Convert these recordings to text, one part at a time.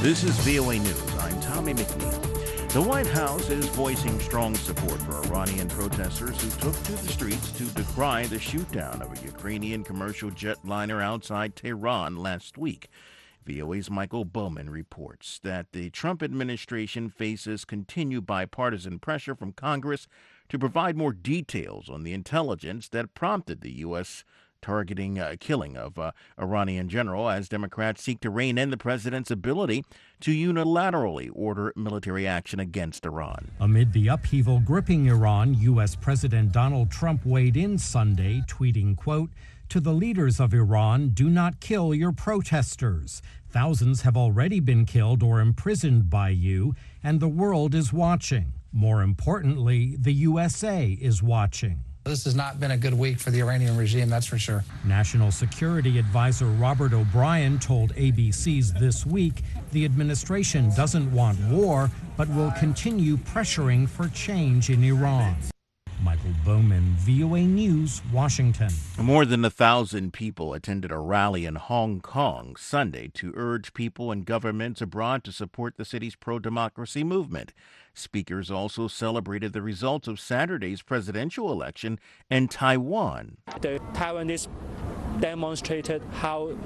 This is VOA News. I'm Tommy McNeil. The White House is voicing strong support for Iranian protesters who took to the streets to decry the shoot-down of a Ukrainian commercial jetliner outside Tehran last week. VOA's Michael Bowman reports that the Trump administration faces continued bipartisan pressure from Congress to provide more details on the intelligence that prompted the U.S. targeting killing of Iranian general as Democrats seek to rein in the president's ability to unilaterally order military action against Iran. Amid the upheaval gripping Iran, U.S. President Donald Trump weighed in Sunday, tweeting, quote, "To the leaders of Iran, do not kill your protesters. Thousands have already been killed or imprisoned by you, and the world is watching. More importantly, the USA is watching." This has not been a good week for the Iranian regime, that's for sure. National Security Advisor Robert O'Brien told ABC's This Week the administration doesn't want war, but will continue pressuring for change in Iran. Michael Bowman, VOA News, Washington. More than 1,000 people attended a rally in Hong Kong Sunday to urge people and governments abroad to support the city's pro-democracy movement. Speakers also celebrated the results of Saturday's presidential election in Taiwan. The Taiwanese demonstrated how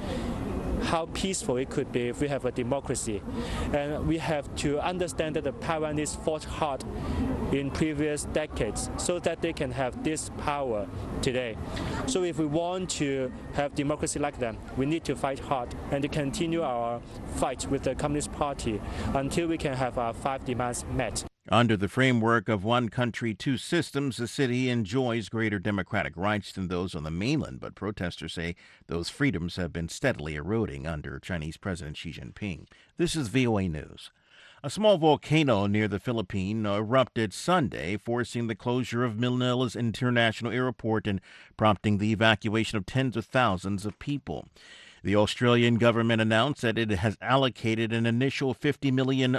peaceful it could be if we have a democracy. And we have to understand that the Taiwanese fought hard in previous decades so that they can have this power today. So if we want to have democracy like them, we need to fight hard and to continue our fight with the Communist Party until we can have our 5 demands met. Under the framework of one country, two systems, the city enjoys greater democratic rights than those on the mainland, but protesters say those freedoms have been steadily eroding under Chinese President Xi Jinping. This is VOA News. A small volcano near the Philippines erupted Sunday, forcing the closure of Manila's international airport and prompting the evacuation of tens of thousands of people. The Australian government announced that it has allocated an initial $50 million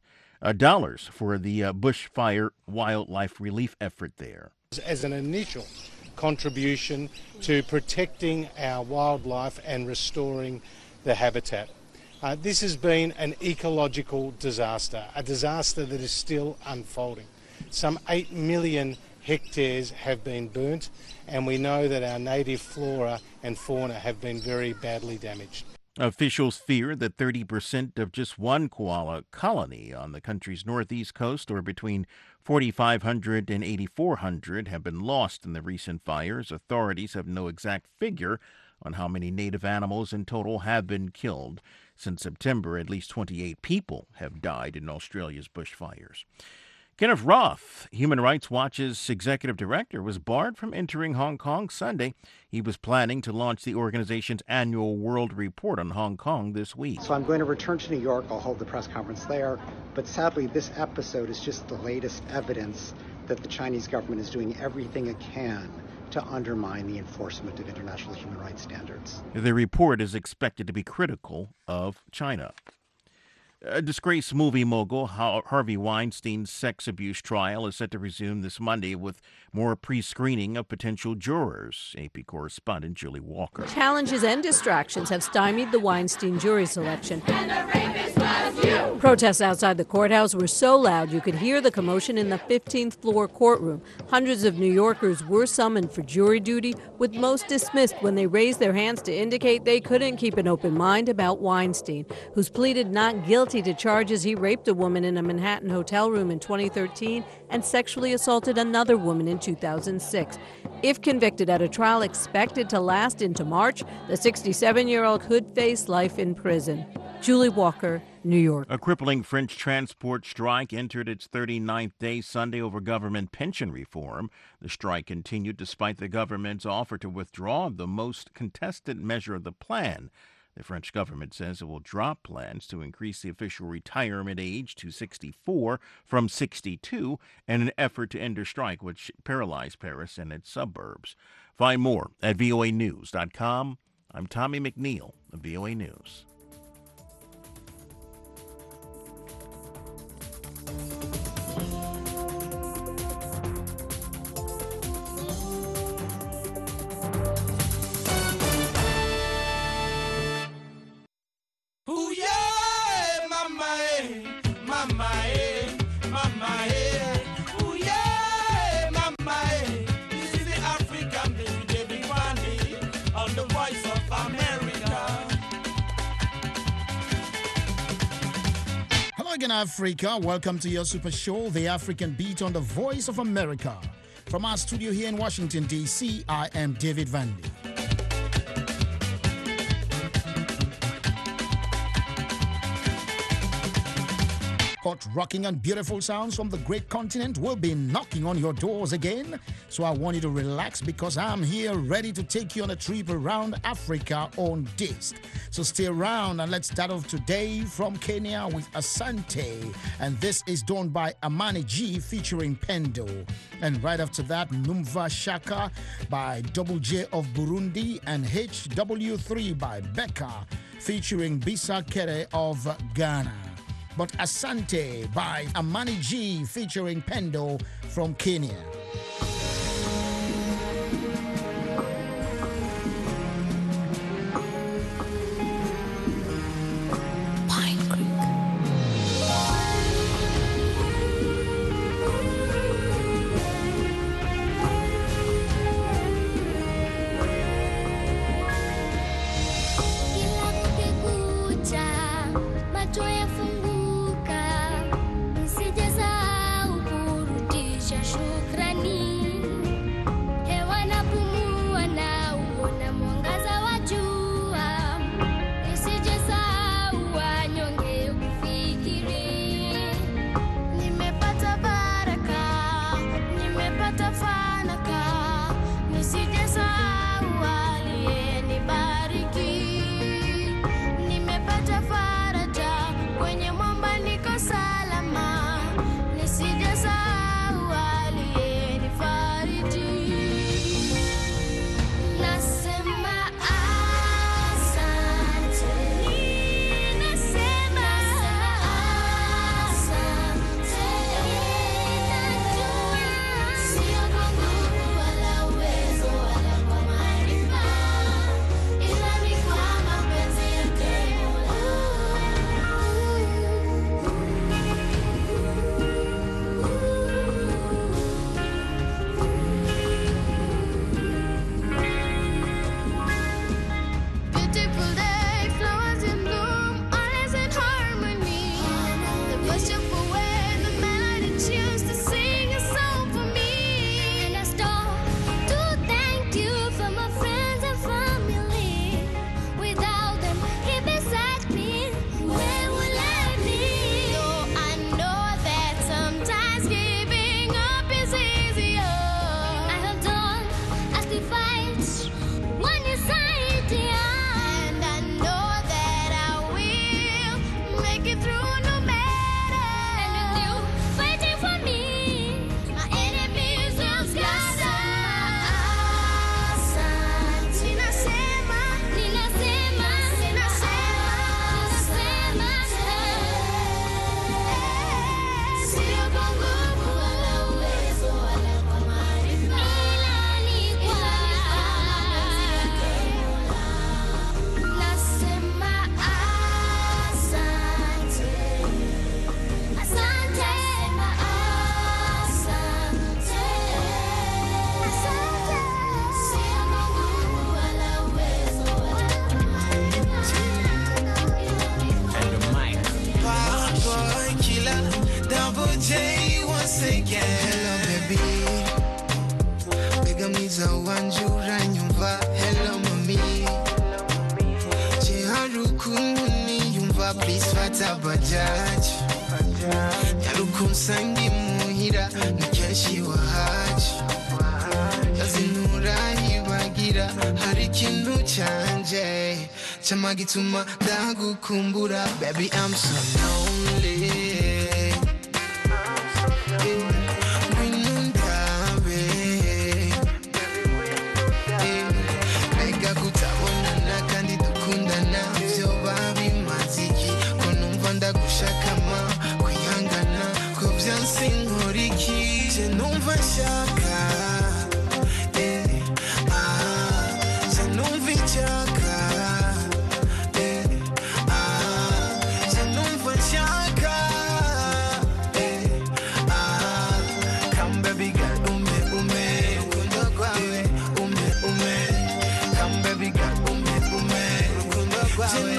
for the bushfire wildlife relief effort there. As an initial contribution to protecting our wildlife and restoring the habitat. This has been an ecological disaster, a disaster that is still unfolding. Some 8 million hectares have been burnt, and we know that our native flora and fauna have been very badly damaged. Officials fear that 30% of just one koala colony on the country's northeast coast, or between 4,500 and 8,400, have been lost in the recent fires. Authorities have no exact figure on how many native animals in total have been killed. Since September, at least 28 people have died in Australia's bushfires. Kenneth Roth, Human Rights Watch's executive director, was barred from entering Hong Kong Sunday. He was planning to launch the organization's annual World Report on Hong Kong this week. So I'm going to return to New York. I'll hold the press conference there. But sadly, this episode is just the latest evidence that the Chinese government is doing everything it can to undermine the enforcement of international human rights standards. The report is expected to be critical of China. A disgraced movie mogul Harvey Weinstein's sex abuse trial is set to resume this Monday with more pre-screening of potential jurors. AP correspondent Julie Walker. Challenges and distractions have stymied the Weinstein jury selection. Protests outside the courthouse were so loud you could hear the commotion in the 15th floor courtroom. Hundreds of New Yorkers were summoned for jury duty, with most dismissed when they raised their hands to indicate they couldn't keep an open mind about Weinstein, who's pleaded not guilty to charges he raped a woman in a Manhattan hotel room in 2013 and sexually assaulted another woman in 2006. If convicted at a trial expected to last into March, the 67-year-old could face life in prison. Julie Walker, New York. A crippling French transport strike entered its 39th day Sunday over government pension reform. The strike continued despite the government's offer to withdraw the most contested measure of the plan. The French government says it will drop plans to increase the official retirement age to 64 from 62 in an effort to end a strike which paralyzed Paris and its suburbs. Find more at voanews.com. I'm Tommy McNeil of VOA News. Ooh, yeah, my mama, mama, ooh yeah, mama, this is the African baby, David Wandy, on the Voice of America. Hello again, Africa. Welcome to your super show, The African Beat on the Voice of America. From our studio here in Washington, D.C., I am David Vandy. Hot, rocking, and beautiful sounds from the great continent will be knocking on your doors again. So I want you to relax because I'm here ready to take you on a trip around Africa on disc. So stay around and let's start off today from Kenya with Asante. And this is done by Amani G featuring Pendo. And right after that, Numva Shaka by Double J of Burundi and HW3 by Becca featuring Bisa Kere of Ghana. But Asante by Amani G featuring Pendo from Kenya. Hello, mommy. Chiharukuni yumva please fata bajaj. Yarukun sangi muhira nikeshi wahaji. Yazinura hibagira hari kintu chanje. Chama gituma ndagukumbura. Baby, I'm so lonely. Shaka,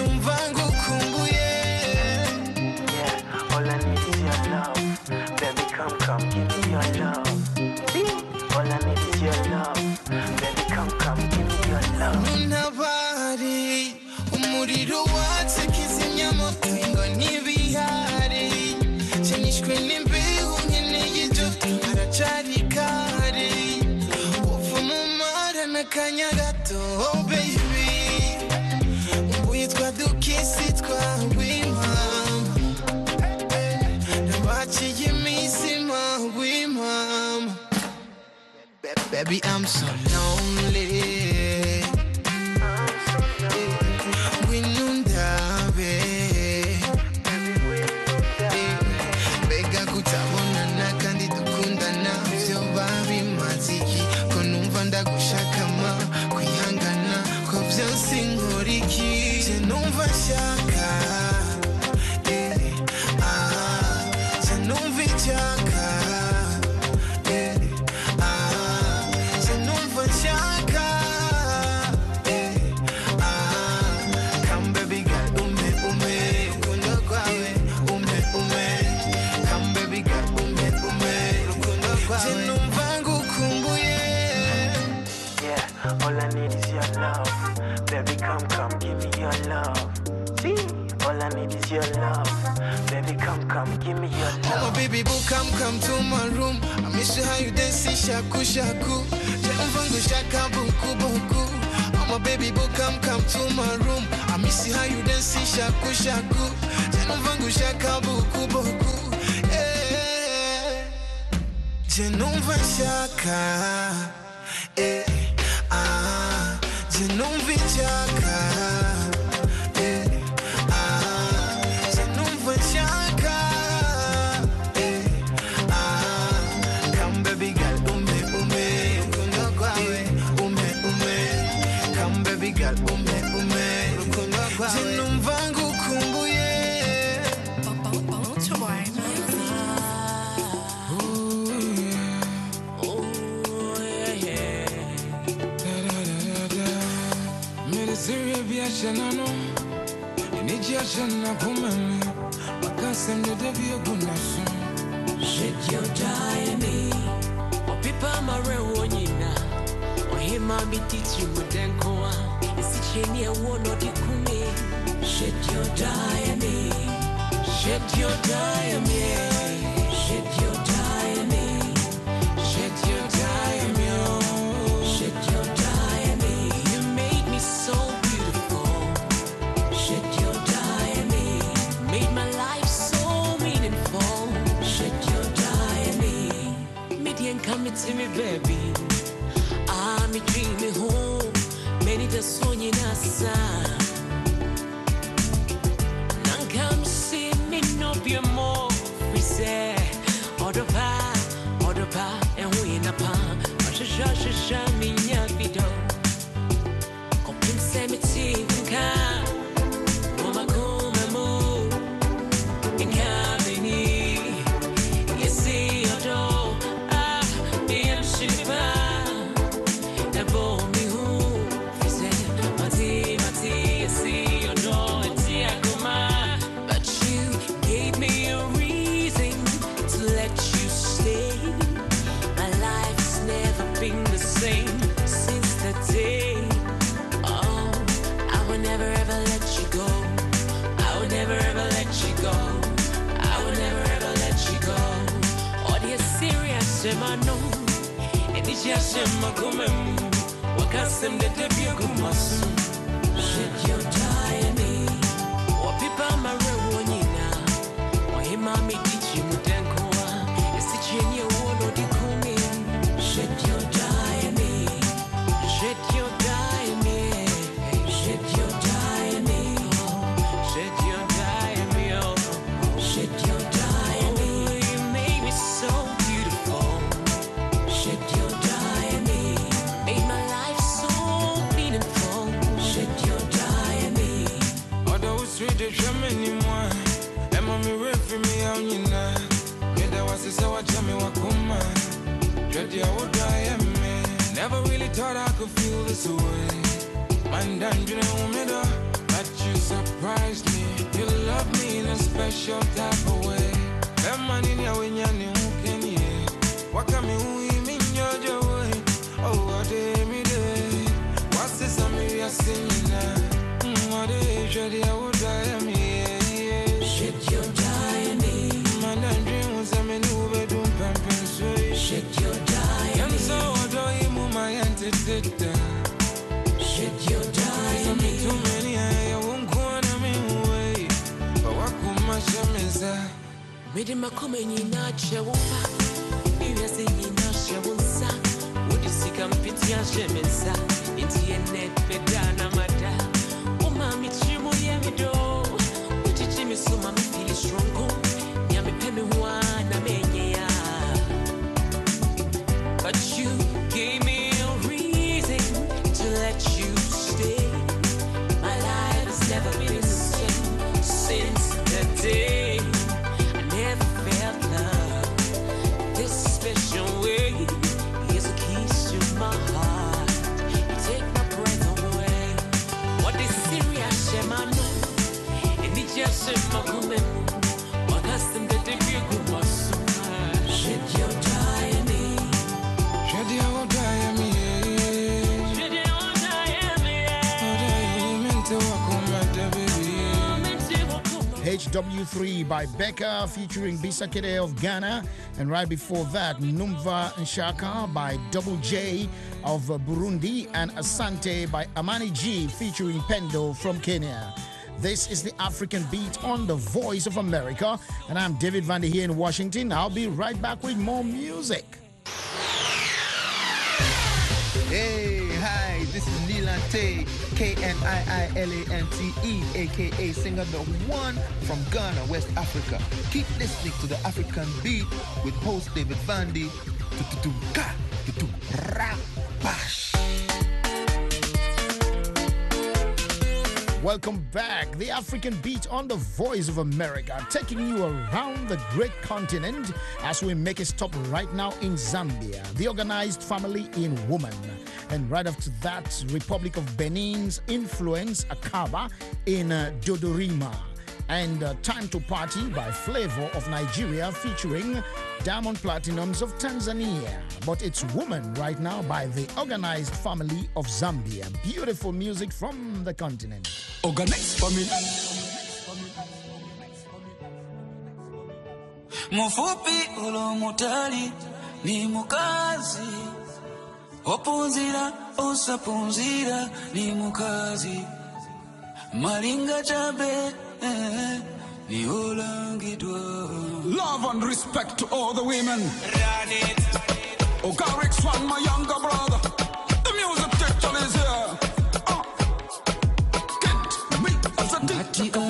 numva ngukumbuye. All I need is your love. Baby, come, give me your love. All I need is your love. Baby, come, give me your love. Unabari, umuriro watse kizimyamoto ingo ntibihari. Chenishwe n'imbeho nkeneye ibyo haracari kare. Uvumumara n'akanya gato, oh baby. Witwa dukisi twawimama. Nabaciye imisima wimama. Baby, I'm so lonely. Winundabe. Bega kutabonana kandi dukundana vyo babimaze iki ko numva ndagushakama kwihangana ko vyose nkora iki je numva nshaka je numva nshaka je numva nshaka come baby girl ume rukundo kwawe ume come baby girl ume rukundo kwawe je numva ngukumbuye. All I need is your love. Baby, come, give me your love. All I need is your love. Baby, come, give me your love. Oh, baby, boo, come to my room. I miss you how you dance, shaku, shaku. Janumvangu shaka, buku, buku. Oh, my baby, boo, come to my room. I miss you how you dance, shaku, shaku. Janumvangu shaka, buku, buku. Yeah. Janumva shaka. Eh. Janumva shaka. Come baby girl, ume rukundo kwawe ume come baby girl, ume rukundo kwawe je numva ngukumbuye. Shanano, Nijia Shana Kumami, Makasem de Devia Gunasu. Shed your diamond, or Pipa Marewanina, or him I be teaching with Denkoa, is it Chenia one or Dikune? Shed your diamond, shed your diamond, shed your diamond, shed your diamond, shed your diamond. You made me so beautiful. Shed your diamond, made my life so meaningful. Shed your diamond, Midian coming to me, baby. I'm dreaming home, many the song in a sun. None come see me, no be more. We say, order pa, and we in a palm. Shasha, me, yavido. Open cemetery, come. Mama, come and move. In Cabini, you see your door. The Shiva. The bomb, who said, Mati, you see your door. It's Yakuma. But you gave me a reason to let you stay. My life's never been the same since that day. Oh, I will never ever let you go. I will never ever let you go. I will never ever let you go. Oh, the serious no. And it's just my kumem. Wakasem de debut kumasu. Shed your diamond. Or people my rewonina. Or him I me teach you mutenkoa. Is it Chenia one or Dikune? Shed your diamond. Shed your diamond. Shed your diamond. Shed your diamond. Shed your diamond. Oh, you made me so beautiful. Shed your diamond. Made my life so meaningful. Shed your diamond. Although it's sweet to come anymore. And mommy read for me on you now. That was the so I tell me what come on. Dread you would die and me. Never really thought I could feel this way. Man, don't you know me though? But you so special type of way. That man in your win, you can hear. What can me in your joy? Oh, what day me day. What's this? I'm here singing. What day should I would die me? Shake your diamond. Man, I'm dreaming some new bedroom pumping sway. Shake your diamond. I'm so adore you, my antecedent. Shake your diamond. Too many, I won't go on me way. But what come my shamesa? Made him a coming in a chewpa. He was in a shewunsa. Would you see come pity and shemesa? It's your net, Pedana Mata. Oh, mammy, Chimu Yamido. Which is Jimmy Suma feel strong. Yami Pemi one, I mean, but you gave me a reason to let you stay. My life has never been the same since that day. I never felt love this special way. Here's a kiss to my heart. You take my breath away. What is serious, Shemano? And it's just my woman. What has them that they feel good was shed your diamond. Shed your diamond. Shed your diamond. Meant to walk on my baby. HW3 by Becca featuring Bisakede of Ghana, and right before that Numva Nshaka by Double J of Burundi, and Asante by Amani G featuring Pendo from Kenya. This is the African Beat on the Voice of America, and I'm David Vander here in Washington. I'll be right back with more music. Hey, hi, this is Nilante, Kniiilante, aka singer the one from Ghana, West Africa. Keep listening to the African Beat with host David Vandy. Welcome back. The African Beat on the Voice of America, taking you around the great continent as we make a stop right now in Zambia, the organized family in woman. And right after that, Republic of Benin's Influence Akaba in Dodorima. And Time to Party by Flavor of Nigeria featuring Diamond Platinums of Tanzania. But it's Woman right now by the Organized Family of Zambia. Beautiful music from the continent. Organized Family. Mufupi ulo mutali ni mukazi. Opunzira osapunzira ni mukazi. Malinga chabe. Love and respect to all the women. Ogarix one, my younger brother. The music teacher is here. Get me as a teacher.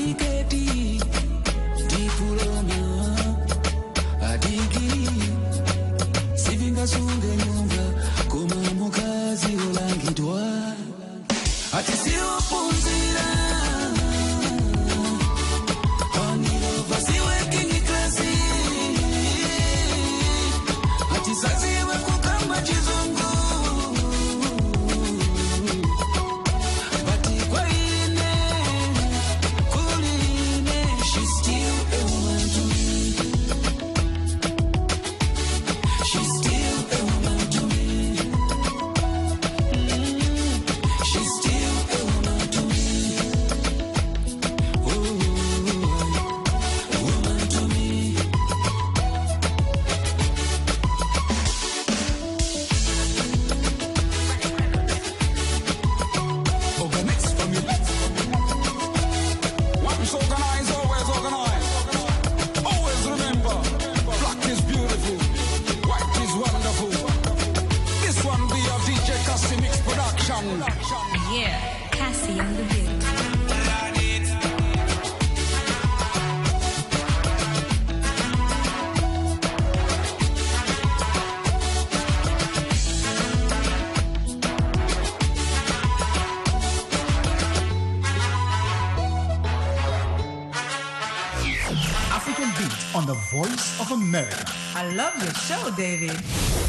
kepi di pulona adigi sivinga sunge nyumba koma mukazi olangidwa ati sio punzira onilova siweki nikasi ati saziwe kukamba chizungu Yeah, Cassie on the beat. African Beat on the Voice of America. I love your show, David.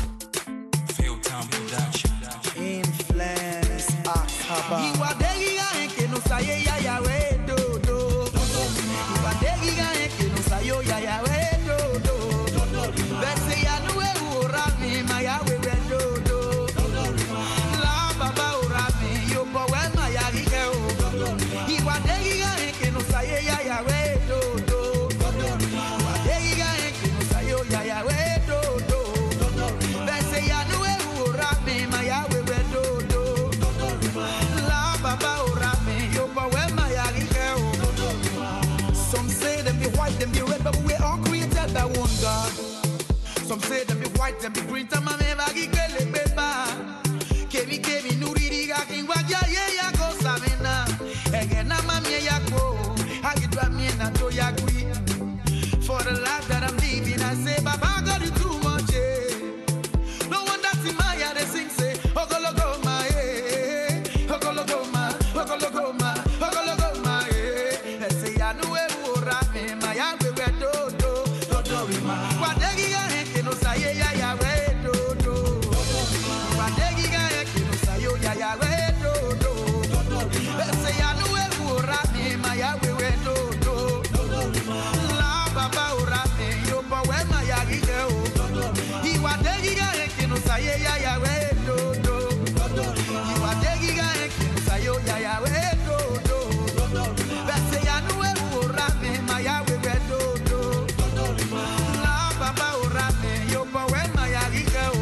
Influence Akaba. Iwadegiga eke no saye ya ya we do do. Iwadegiga eke no sayo ya ya we do do. Bese ya no we ura mi ma ya we do do. La baba ura mi yo bo we ma ya rike o. Iwadegiga eke no saye ya ya we do do. Iwadegiga eke no sayo ya ya we do do. Bese ya no we ura mi ma ya we do do. La baba ura mi yo bo we ma ya rike o. Some say them be white, them be red, but we all created by one God. Some say them be white, them be green, tama me bagi kele beba. Kemi nuri diga kingwa ya ya go samena. Ege na mami ya ko, agitwa mi na to ya gwi. For the life that I'm living, I say Baba God you too much. No one that's in my heart they sing say Ogologo ma eh, Ogologo ma, Ogologo ma, Ogologo ma eh. They say I know ura me ma ya we do do ma. Wadegi ga heke no saye ya ya we do do. Wadegi ga heke no sayo ya ya we do do. They say I know ura me ma ya we do do. La baba ura me yo bo we ma ya rike o. Iwadegi ga heke no saye ya ya we do do. Iwadegi ga heke no sayo ya ya we do do. They say I know ura me ma ya we do do. La baba ura me yo bo we ma ya rike o.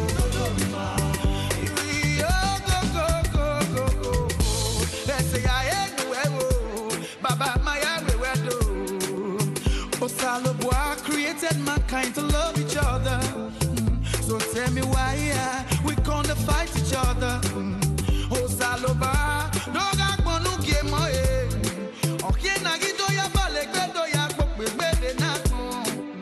Yo go. They say I know baba ma ya we do. Osaloboa created mankind to love each other. So tell me why we gonna fight each other. Osaloboa no ga gbonu ke mo e. Oke na gi do ya bale gbe do ya gbo pe de na kun.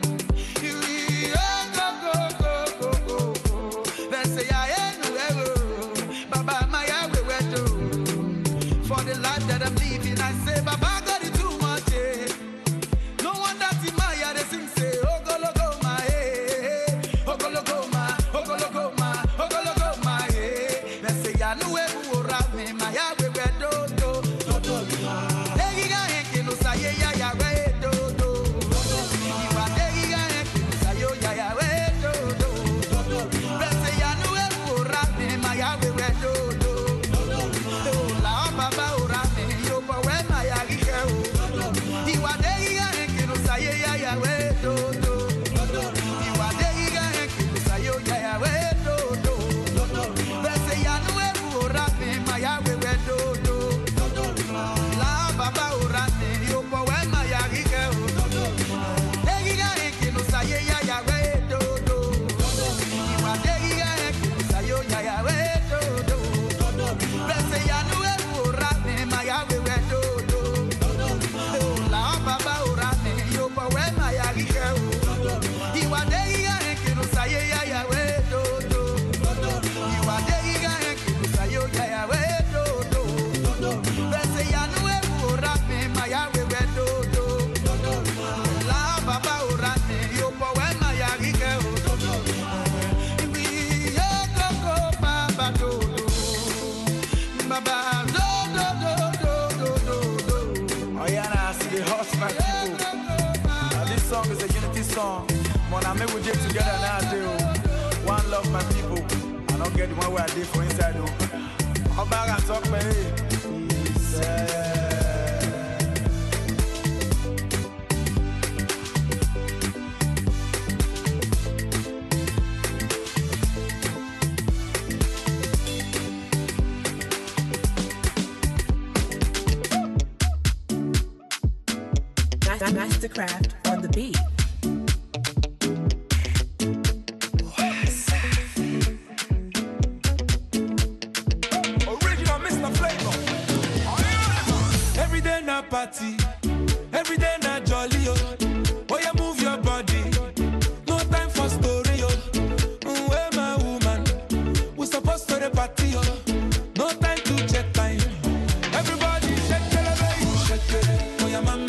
Go. They say I know baba ma ya we do. For the life that I'm living, I say baba God is too much. No one that's in my heart they sing say Ogologo ma eh, Ogologo ma, Ogologo ma, Ogologo ma eh. They say I know ura me ma ya we do do. Degi ga heke no saye ya ya we do do. Iwa degi ga heke no sayo ya ya we do do. They say I know ura me ma ya we do do. La baba ura me yo bo we ma ya rike o. Iwa degi ga heke no saye ya ya we do do. Iwa degi ga heke no sayo ya ya we do do. They say I know ura me ma ya we do do. La baba ura me yo bo we ma ya rike o. Degi ga heke no saye ya ya we do do. Iwa degi ga heke no sayo ya ya we do do. They say I know ura me ma ya we do do. La the hurt my people. This song is a unity song. Mon ami we get together now, do. One love my people. I don't get the one where I did for inside, though. I'm back and talk, man. Mastercraft on the beat. Original Mr. Flavor. Every day na party, every day na jolly, yo. Oh, you move your body, no time for story, yo. Where my woman, we supposed to the party, yo. No time to check time. Everybody shake it, baby. Shake it. Oh, yeah, mama.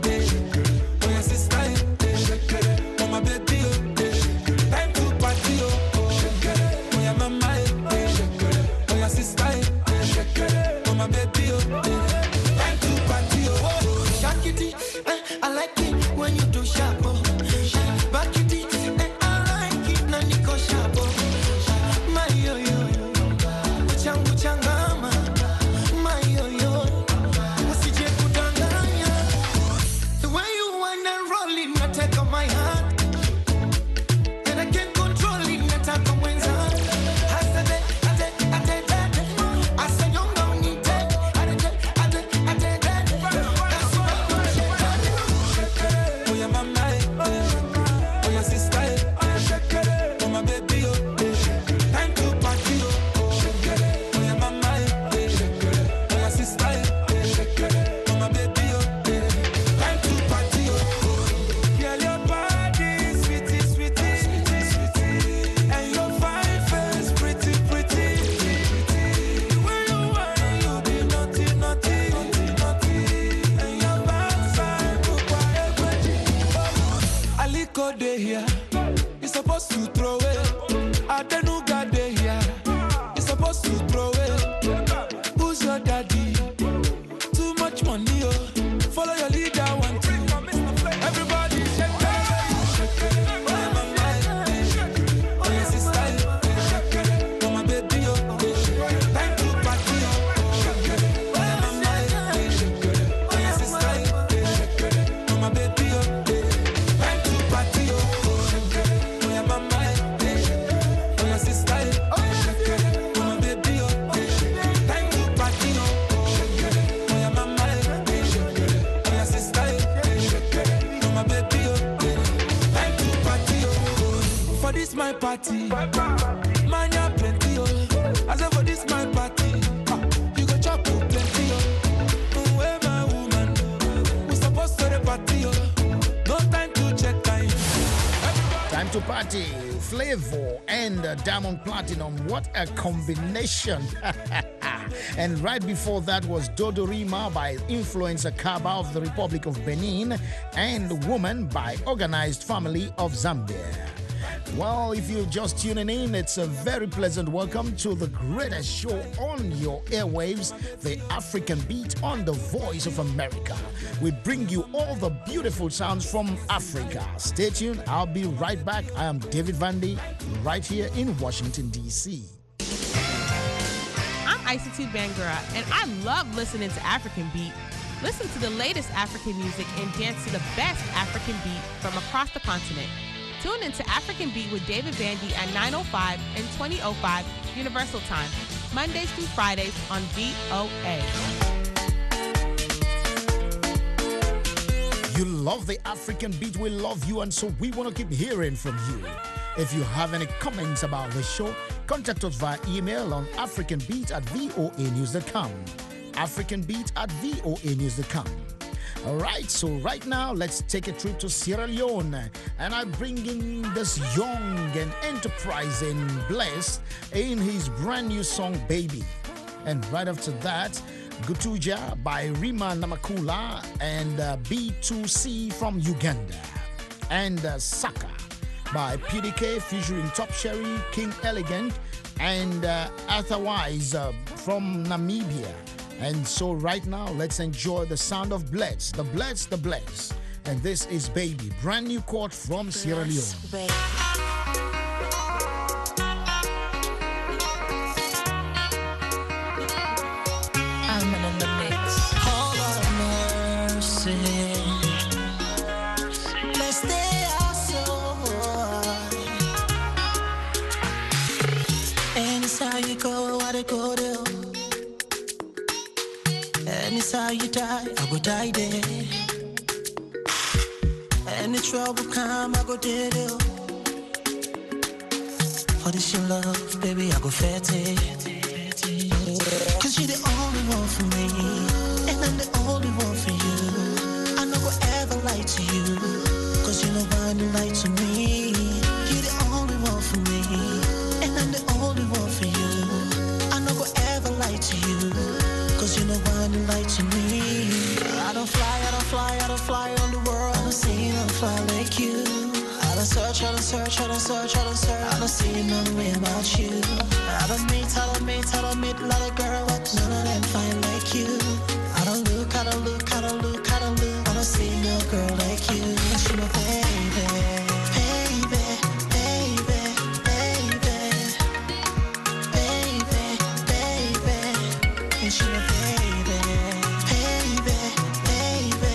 party. Man, you plenty, oh. I said for this my party. You go chop plenty, oh. Where my woman? We supposed to the party, oh. No time to check time. Time to party. Flavor and Diamond Platinum. What a combination. And right before that was Dodorima by Influencer Kaba of the Republic of Benin and Woman by Organized Family of Zambia. Well, if you're just tuning in, it's a very pleasant welcome to the greatest show on your airwaves, the African Beat on the Voice of America. We bring you all the beautiful sounds from Africa. Stay tuned. I'll be right back. I am David Vandy, right here in Washington, D.C. I'm Isatu Bangura, and I love listening to African Beat. Listen to the latest African music and dance to the best African beat from across the continent. Tune into African Beat with David Vandy at 9:05 and 20:05 Universal Time, Mondays through Fridays on VOA. You love the African Beat, we love you, and so we want to keep hearing from you. If you have any comments about the show, contact us via email on africanbeat@voanews.com. africanbeat@voanews.com. All right, so right now, let's take a trip to Sierra Leone. And I bring in this young and enterprising Bless in his brand new song, Baby. And right after that, Gutuja by Rima Namakula and B2C from Uganda. And Saka by PDK featuring Top Sherry, King Elegant, and Otherwise from Namibia. And so right now, let's enjoy the sound of Bless, the Bless, the Bless. And this is Baby, brand new chord from Sierra Leone. I'm in the mix. Whole lot of mercy. Let's stay our soul. And it's how you go, what I go do. And it's how you die, I go die there. Any trouble come, I go dead you. For this your love, baby, I go fatty. Cause you're the only one for me, and I'm the only one for you. I no go ever lie to you, cause you know why you lie to me. You're the only one for me, and I'm the only one for you. I no go ever lie to you, cause you know why you lie to me. I don't fly, I don't fly, I don't fly on the world. I don't see no fly like you. I don't search, I don't search, I don't search, I don't search. I don't see no way about you. I don't meet a lot of girls, but none of them fine like you. I don't look, I don't look, I don't look, I don't look. I don't see no girl like you. And she my baby, baby, baby, baby, baby, baby. And she my baby, baby, baby,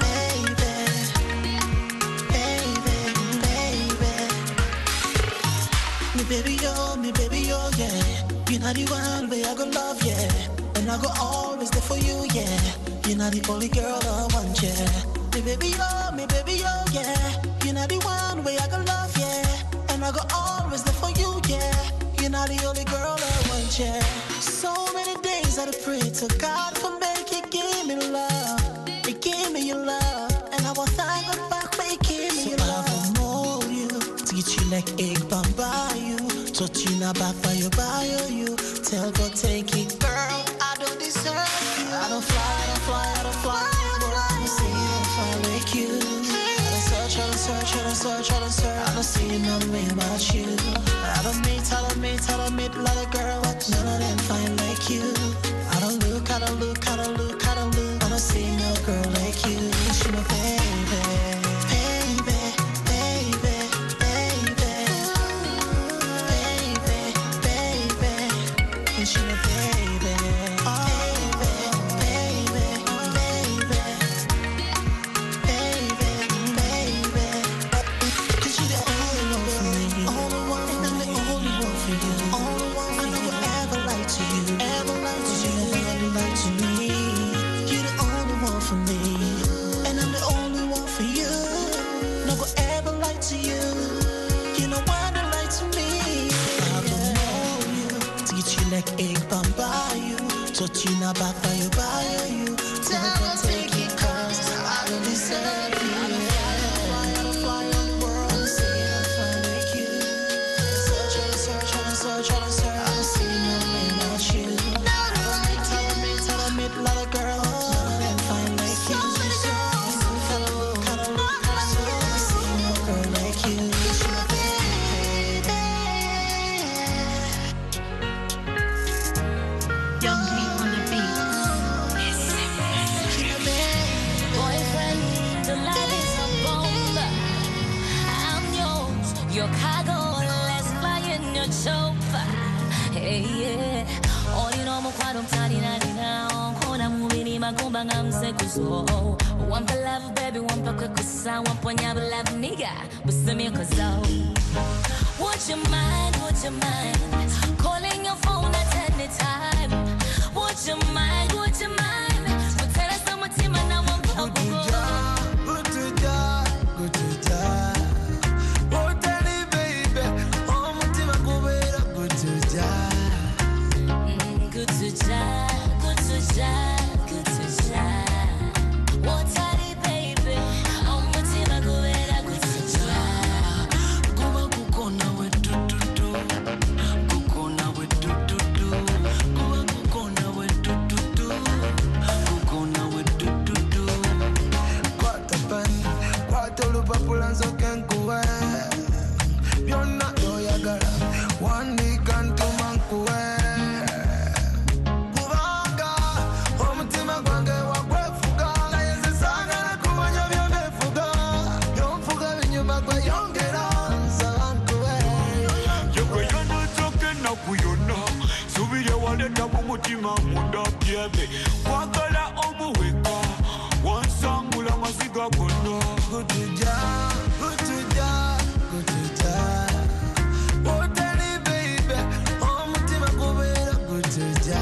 baby, baby. Me baby yo, yeah. You're not the one way I go love, yeah. And I go always there for you, yeah. You're not the only girl I want, yeah. Me baby yo, yeah. You're not the one way I go love, yeah. And I go always there for you, yeah. You're not the only girl I want, yeah. So many days I pray to God for make you give me love. You give me your love. And I will thank God back for you give me your love. I will mold you, teach you like egg bamba you. Touch you now back by your bio, you. Tell God take it, girl, I don't deserve you. I don't fly, I don't fly, I don't fly. I don't see I don't fly like you. I don't search, I don't search, I don't search, I don't search. I don't see no way about you. I don't meet a lot of girls, but none of them fine like you. I don't look, I don't look, I don't look, I don't look. I don't see no girl like you. She my baby. She my baby, cause you the only one for me, and I'm the only one for you. I never ever lie to you, cause you never lie to me. You're the only one for me, and I'm the only one for you. Never ever lie to you, you know why they lie to me. I don't know you, teach you like egg bamba you. Touch you now back by your bio you. Tell me take it cause I don't deserve you. I don't fly on the world. I don't see I don't fly like you. Search, I don't search, I don't search, I don't search. I don't see no way about you. I don't meet a lot of girls. None of them fine like you. I don't look, I don't look, I don't see no girl like you. She my baby. Young me on the beat. Boyfriend, the life is a bomb. I'm yours, your cargo. Let's fly in your chauffeur. Hey, yeah. Oh, you know, I'm tiny, now. Kona mubini makumba ngamsekuso. One for love, baby, one for kukusa. One for nyaba love, nigga. Busumi kozo. Would you mind? Would you mind? Calling your phone at any time. Would you mind? Would you mind? But tell us someone team and I won't go. Good to die, good to die. Oh, tell me, baby. Oh, my team, I go better. Good to die. Good to die, good to die, good to die. What tiny baby? Oh, my team, I go better. Good to die. Kuba kukona we do do do. Kukona we do do do. Kuba kukona we do do do. mutima guno gutuja gutuja gutuja otani baby oh mutima gubera gutuja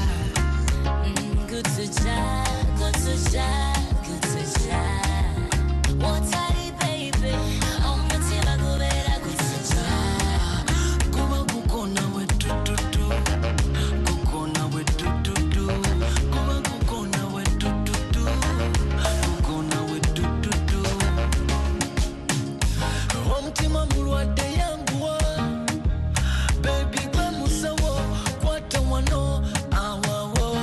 gutuja gutuja gutuja otani baby oh mutima gubera gutuja kuba gukona we tututu gukona we tututu kuba gukona we tututu gukona we tututu omutima mulwadde yanguwa baby gwe musawo kwata wano awawo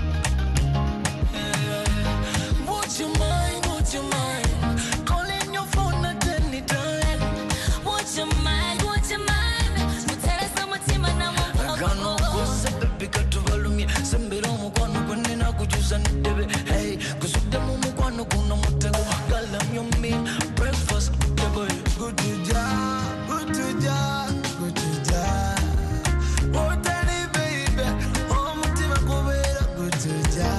would you mind calling your phone at any time would you mind muteresa mutima na gano kose baby katubalumye sembera omukwano gwenina kujuza nedebe hey kusudde mu mukwano guno mutego galamyo me breakfast table gutuja gutuja gutuja otani baby omutima gubera gutuja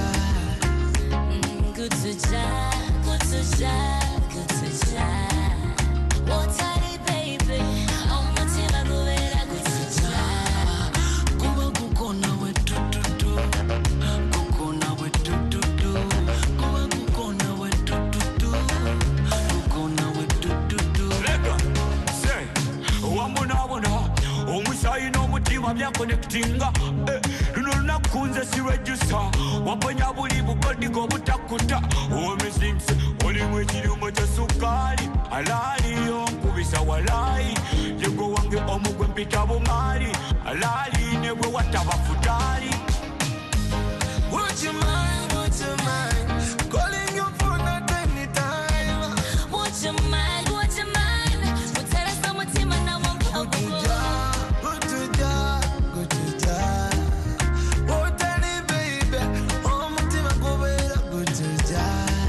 gutuja gutuja gutuja otani baby oh mutima gubera gutuja kuba gukona we tututu gukona we tututu kuba gukona we tututu gukona we tututu Lega, say, wambonabona omusayi n'omutima byakonekitinga luno lunakunze siregister waponya buli bukodigo obutakuta omisinse olimu ekirimu kya sukali alaaliyo nkubisa walayi yego wange omugwe mpita bumaali alaali ne bwe wataba futali would you mind calling your phone at any time would you mind muteresa mutima na gutuja gutuja gutuja otani baby omutima gubera gutuja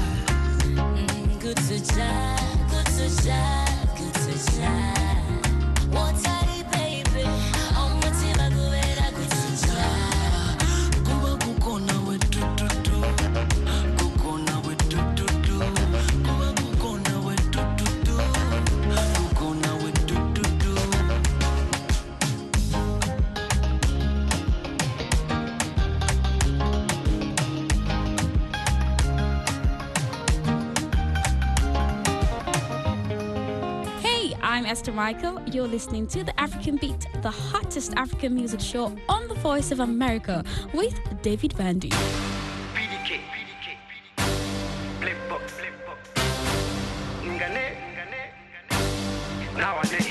gutuja gutuja gutuja otani baby oh mutima gubera gutuja kuba gukona we tututu gukona we tututu kuba gukona we tututu gukona we tututu Hey, I'm Esther Michael. You're listening to The African Beat, the hottest African music show on the Voice of America with David Vandy. PDK, Flipbook, Ngane, nowadays.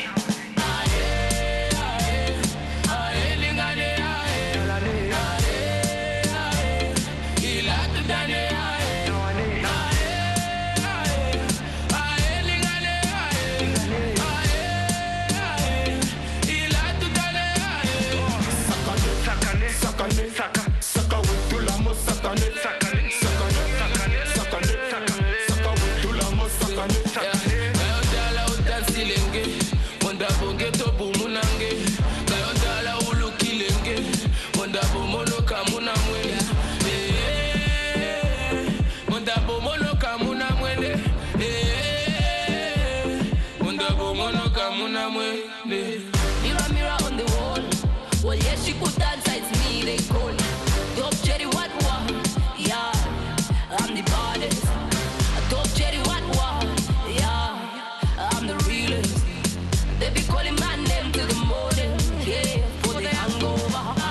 Mirror, mirror on the wall. Well, yes, she could dance, it's me, they call. Top cherry, what? Yeah, I'm the baddest. Top cherry, what? Yeah, I'm the realest. They be calling my name to the morning. Yeah, for the hangover.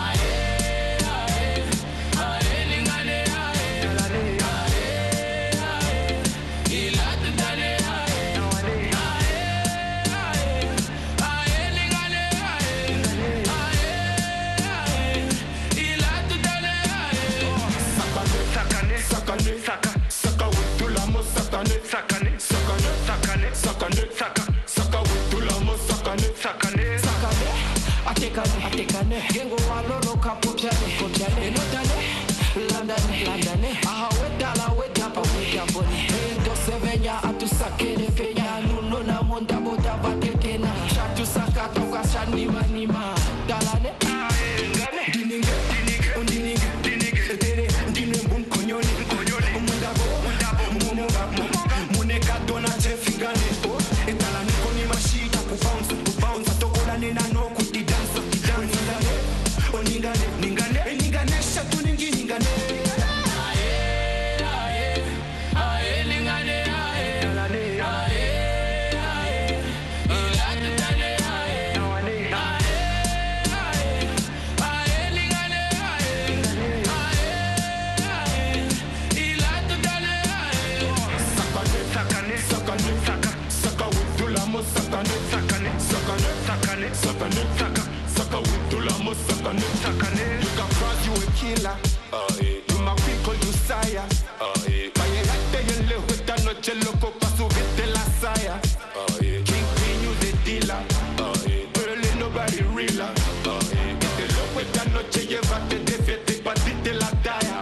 Atekane, gengo walolo kaputiane, enotane, landane, aha wedala wedapa wedapone, endo sevenya atusakene penya, nuno na monda boda vatekena, shatu sakata ukashani manima, dalane, dininge, etere, dine mbun konyoni, umundabo, dona tefingane etala niko ni mashita kubounce tokola nena no kuti dance oningane ningane shatu ningi ningane You can cross, you a killer. You my people, you sire. Bayelate you live with a noche loco pa subirte la saya. Kingpin, you the dealer. Really nobody realer. Te loco esta noche llévate de fiesta y partite la talla.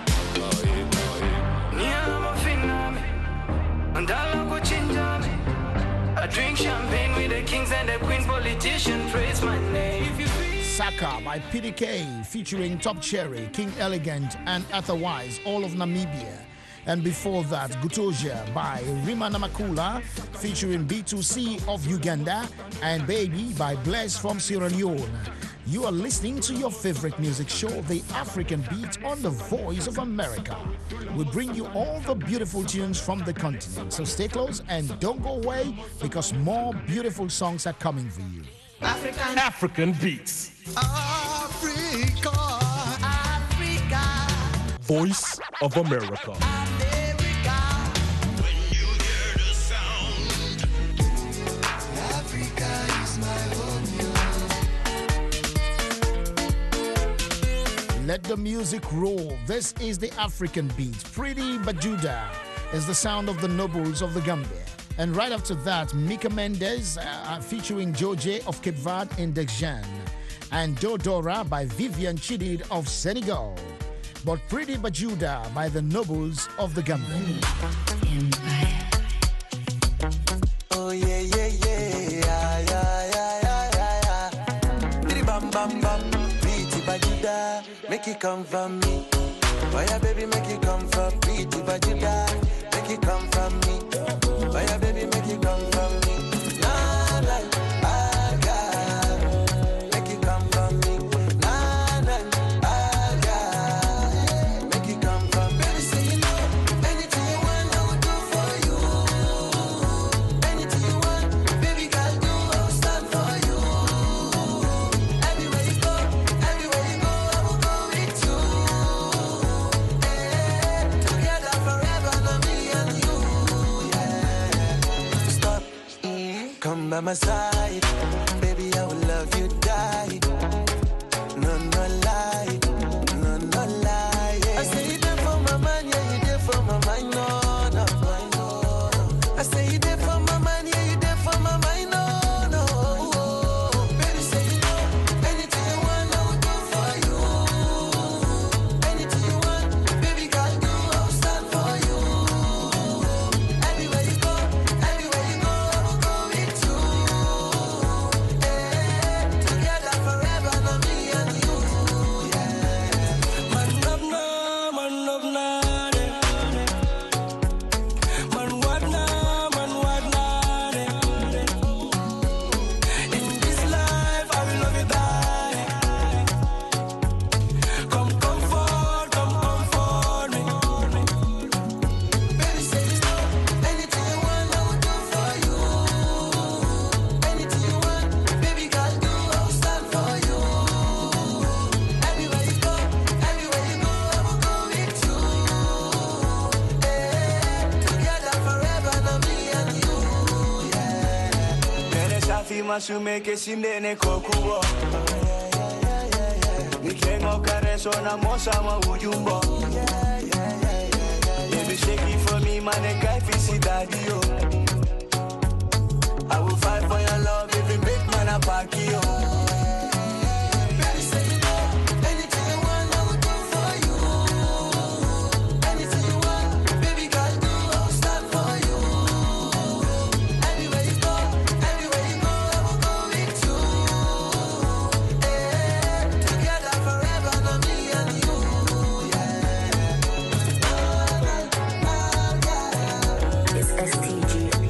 Niama finame, andala kuchinjame. I drink champagne with the kings and the queens. Politician praise my name. Saka by PDK featuring Top Cherry, King Elegant, and otherwise all of Namibia. And before that, Gutoja by Rima Namakula featuring B2C of Uganda, and Baby by Bless from Sierra Leone. You are listening to your favorite music show, The African Beat, on the Voice of America. We bring you all the beautiful tunes from the continent. So stay close and don't go away, because more beautiful songs are coming for you. African Beats. Africa. Voice of America. When you hear the sound, Africa is my home. Let the music roll. This is the African Beat. Pretty Bajuda is the sound of the nobles of the Gambia. And right after that, Mika Mendes featuring Joje of Cape Verde in Dexjan. And Dodora by Vivian Chidid of Senegal. But Pretty Bajuda by the nobles of the Gambia. Oh yeah, yeah, yeah. Diddy bam bam bam. Pretty Bajuda, make it come from me. Oh yeah, baby, make it come from Pretty Bajuda, make it come from me. Oh yeah, baby, make it come from me. Nah, nah, make it come from me. Nah, nah, make it come from me. Baby, say you know, anything you want, I will do for you. Anything you want, baby girl, do, I will stand for you. Everywhere you go, I will go with you. Together forever, not me and you. Stop, come by my side, baby, I will love you, die. No, no lie, no, no lie. Yeah. I say you there for my man, yeah, you there for my mind, no, no, no. I say you there for my man, yeah, you there for my mind, no, no. Baby, say you know, anything you want, I will do for you. Anything you want, baby, girl, do, I will stand for you. Everywhere you go, I will go with you. Together forever, not me and you. Man love na, man love na, man what na, in this life, I will love you die. Come comfort me. Baby, say you know, anything you want, I will do for you. Anything you want, baby girl, do, I will stand for you. Everywhere you go, I will go with you. Together forever, not me and you. Nene safi masumeke sindene kokubo. Nikengo kareso na mosa ma ujumbo. Baby shake it for me, man, and guy fisi daddy yo. I will fight for your love, every big man a pack yo. Baby say you know, anything you want, I will do for you. Anything you want, baby girl, do, I will stand for you. Everywhere you go, I will go with you. Together forever, not me and you. It's STG.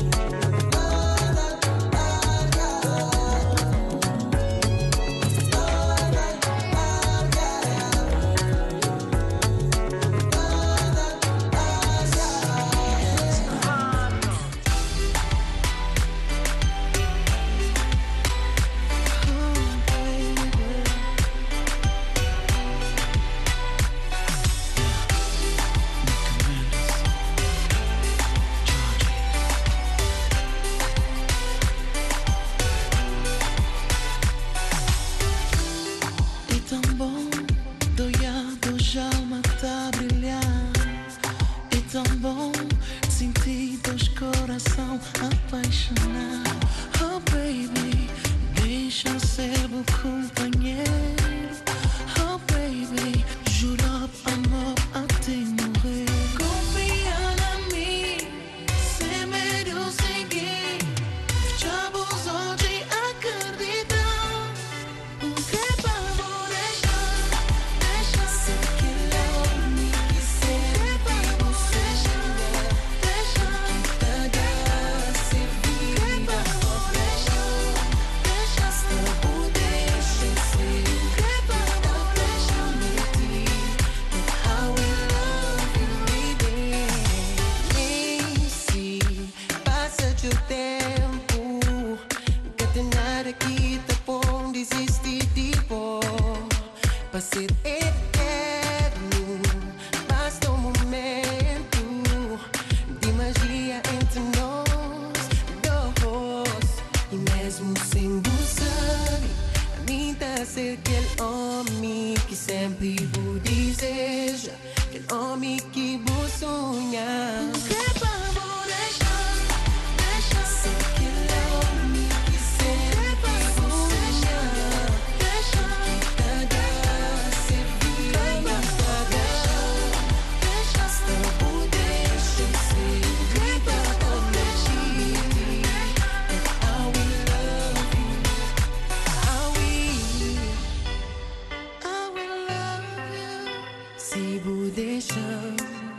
coração apaixonado. Oh baby, deixa ser meu companheiro. Oh baby, juro amor até morrer. Confia em mim, sem medo seguir. Já abusou de acreditar. O que vamos deixar? Deixa ser que eu me quiser. Vamos deixar. Deixa cada ser vida. Vamos deixar. Deixa ser por deixa ser. Vamos deixar me ti. How we love you, baby. Nem se passa de tempo, que tem nada que te põe desistir de pó. Pra ser eterno, basta um momento de magia entre nós dois. E mesmo sem buscar, a mim tá ser aquele homem que sempre vou deseja, aquele homem que vou sonhar. Que vamos deixar, deixa ser aquele homem que sempre vou sonhar. Deixa cada ser vida, deixa estar por deixa ser vida, how we love you, how we love you. Se vou deixar.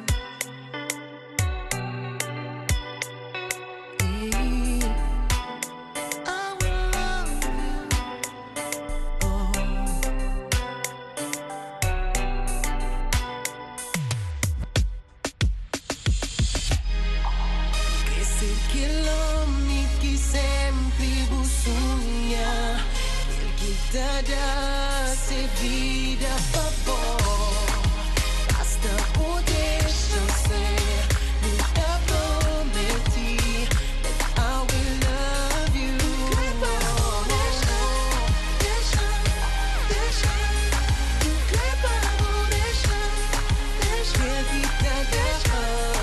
Que ser aquele homem que sempre vou sonhar, aquele que te dá ser vida pra pôr. Basta o deixa ser, nunca prometi. That's how we love you. Deixa, deixa, deixa. Que vamos deixar, deixa. Que vida deixa.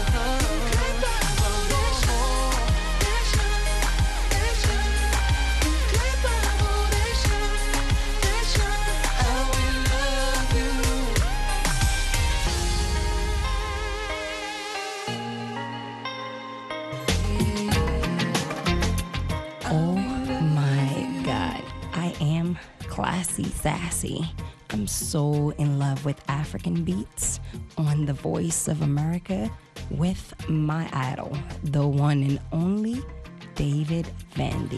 Oh my God, I am classy sassy. I'm so in love with African beats on The Voice of America with my idol, the one and only David Vandy.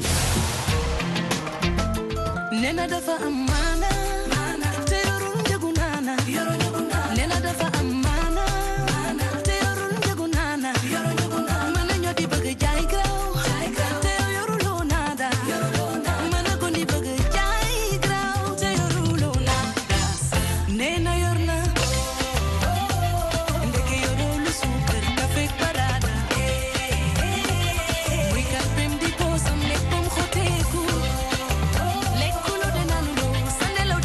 Nena dafa amana, te yorun jagunana. Nena dafa amana, te yorun jagunana. Mana nyodi baga jai grau, te yorulo nada. Mana kondi baga jai grau, te yorulo nada. Nena yorna, ndeke yorulu super kafe parada. Wake up in the post, I'm like bom khoteku. Lekulo de nanulo, sandelo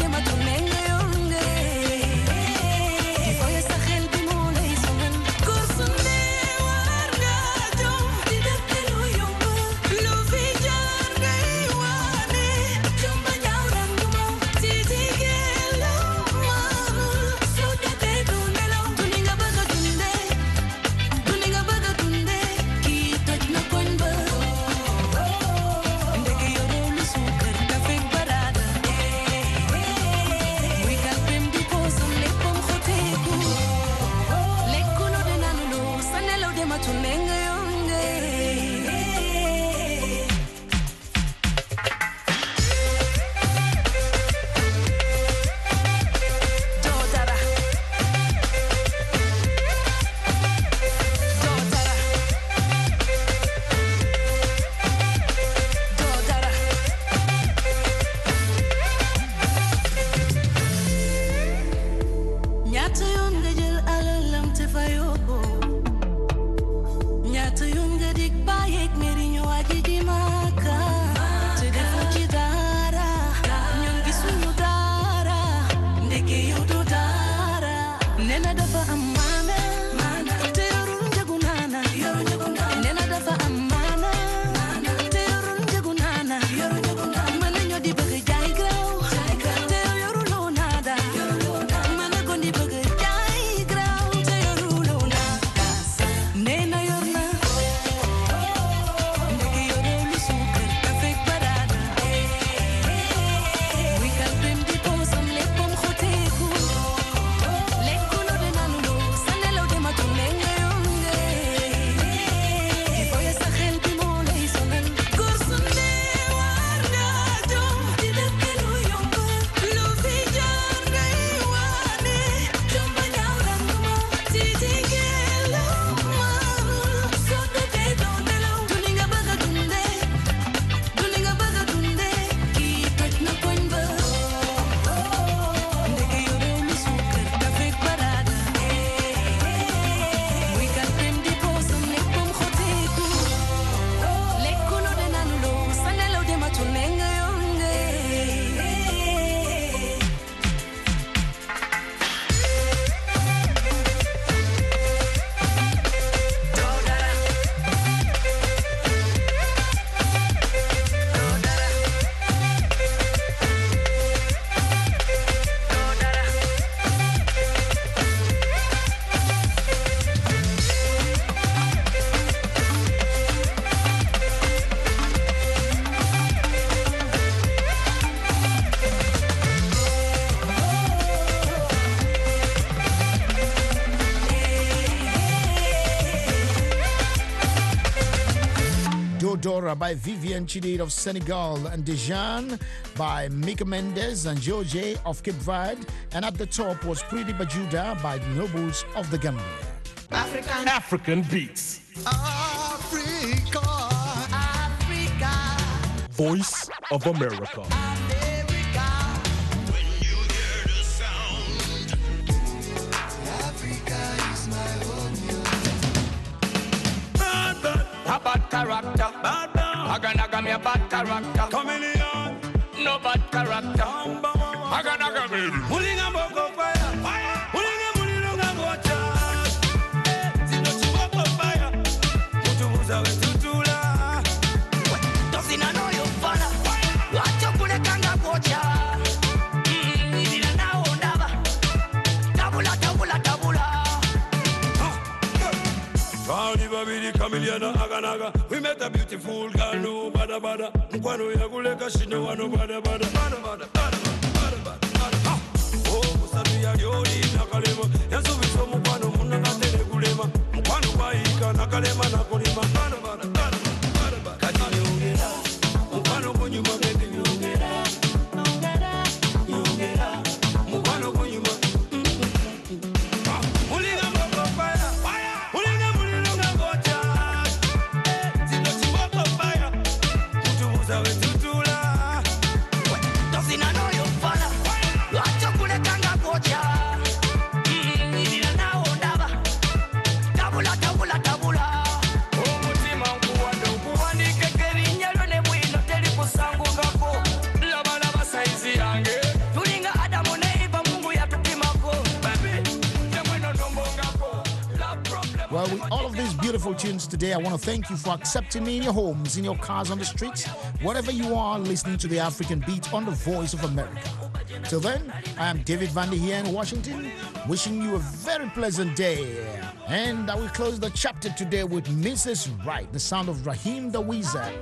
Dodora by Vivian Chidid of Senegal, and Dejan by Mika Mendes and George of Cape Verde. And at the top was Pretty Bajuda by the Nobles of the Gambia. African Beats. Africa, Africa, Voice of America. America. When you hear the sound, Africa is my home. A bad character, bad Aganaga me a bad character. Chameleon, no bad character. Aganaga baby. Pulling a boko fire, fire. Pulling a mulilonga water. Zino chiboko fire. Mutu muza we tutula. Tosina no yo fana. Wacho kule kanga kocha. Nidina na ondaba. Tabula, tabula, tabula. Kali babili Chameleon Aganaga. We met a beautiful girl, no bada bada. Mkwano ya kuleka shino wano bada bada. Bada bada, bada bada, bada bada. Oh, musabi ya yori nakalema. Yansu biso mkwano munanga tele kulema. Mkwano baika nakalema nakolima. Bada bada, bada bada, bada bada. Kati yongera. Mkwano kunyuma kete yongera. Yongera. Mkwano kunyuma. Mulinga mboko fire. Mulinga mulilonga gocha. Zino chiboko fire. Mutu muza we tutula. Tosina no yo fana. Wacho kule kanga kocha. Nidina na ondaba. Tabula, tabula, tabula. Omutima nkuwadde okuwandiika ekerinnya ne bwino teri kusangukako. Labalaba saizi yange. Tulinga Adamu ne Eva Mungu yatupimako. Baby, temweno nombongako. Love problem. Well, with all of these beautiful tunes today, I want to thank you for accepting me in your homes, in your cars, on the streets, wherever you are listening to the African Beat on the Voice of America. Till then, I am David Vandy here in Washington, wishing you a very pleasant day. And I will close the chapter today with Mrs. Right, the sound of Raheem the Wizard.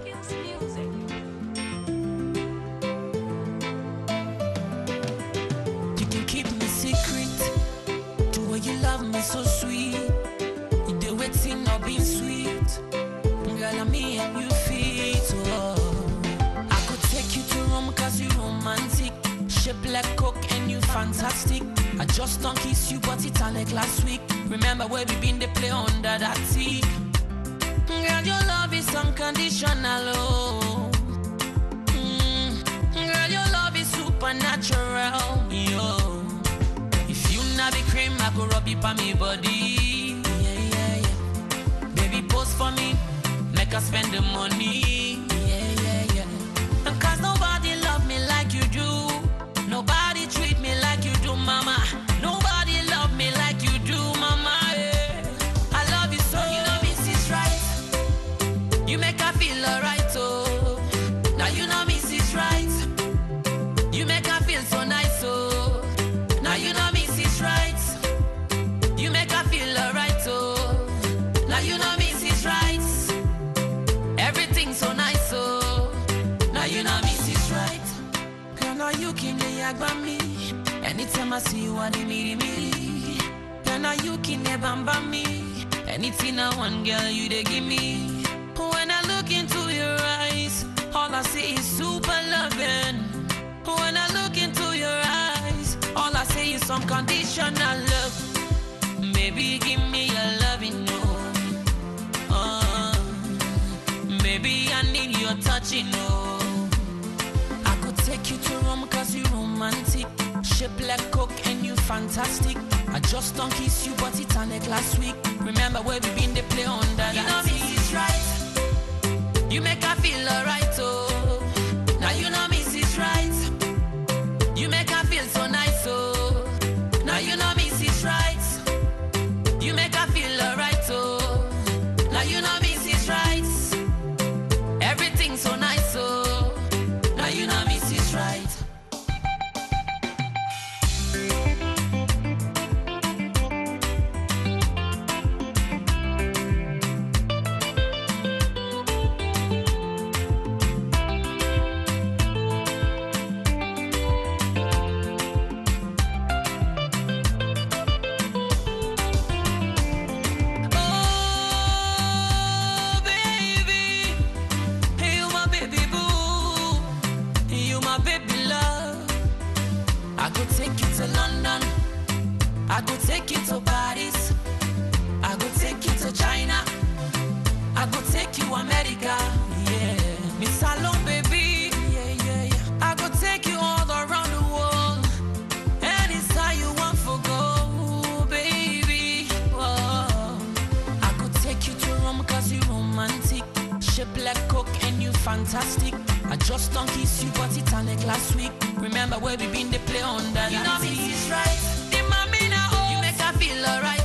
You can keep me secret. The way you love me so sweet. You do waiting or being sweet. Girl, I'm me and you fit. Oh. I could take you to Rome cause you romantic. Shape like coke and you fantastic. I just don't kiss you but it's like last week. Remember where we been they play under that sea. Girl, your love is unconditional. Oh. Girl, your love is supernatural. Yo. If you not be cream, I go rub it on me body. Yeah, yeah, yeah. Baby, pose for me. Make us spend the money. Yeah, yeah, yeah. Cause nobody love me like you do. Nobody treat me like you do, mama. Nobody love me like you do, mama. Yeah. I love you so. You know this is right. You make her feel alright, oh. Now you know this is right. You make her feel so nice, oh. Now you know this is right. You make her feel alright, oh. Now you know this is right. Everything so nice, oh. Now you know this is right. Girl, now you can lay by me. Anytime I see you, I me. Girl, now you can bamba me. Anything I want, girl, you they give me. When I look into your eyes, all I see is super loving. When I look into your eyes, all I see is unconditional love. Baby, give me your loving, no. Baby, I need your touching, no. I could take you to Rome cause you romantic. Shape like coke and you fantastic. I just don't kiss you but it's like last week. Remember where we been they play under that. You know this is right. You make her feel alright, oh. Now you know this is right. You make her feel so nice, oh. Now you know this is right. You make her feel alright, oh. Now you know this is right. Everything so nice, oh. Now you know this is right. Miss Salon, baby. I go take you all around the world. Anytime you want for go, baby. Whoa. I go take you to Rome cause you romantic. Shape like coke and you fantastic. I just don't kiss you but Titanic last week. Remember where we been they play on that. You know me is right. The mommy now. You make her feel alright.